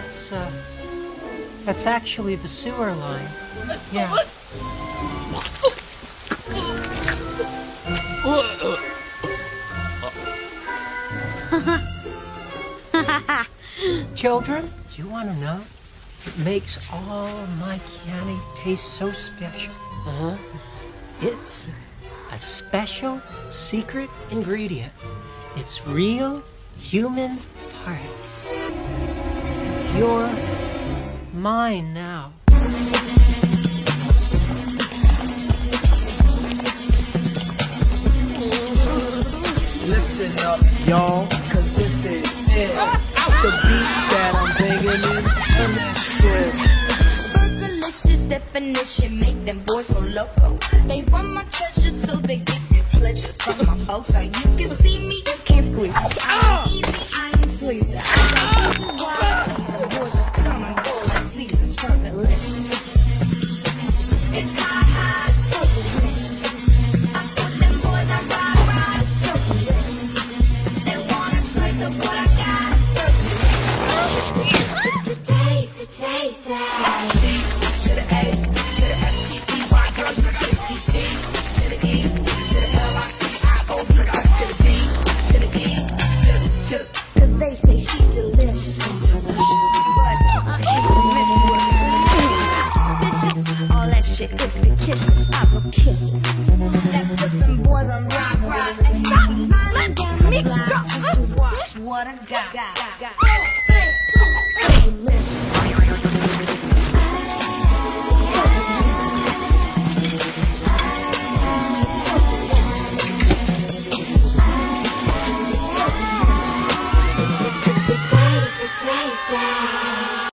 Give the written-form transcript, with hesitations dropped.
that's actually the sewer line. Yeah. Children, do you want to know? It makes all my candy taste so special. It's a special secret ingredient. It's real human parts. You're mine now. Listen up, y'all, cause this is it. The beat that I'm banging in, and that shit. Burgerlicious definition, make them boys go loco. They want my treasures, so they give me pleasures from my photo. You can see me, you can't squeeze me. I'm easy, I ain't sleazy. I got easy wild teaser. Boys just come and go like seasons. Burgerlicious. It's high, so delicious. I put them boys on ride, so delicious. They wanna taste of what I got. Taste it. To the A, to the S-T-E-Y, girl, you taste it. To the E, to the L-I-C-I-O, you got to the D, to the E, to the. Cause they say she delicious. But I ain't suspicious. All that shit is fictitious. I blow kisses. That put them boys on rock. And let me go. Just to watch what I got.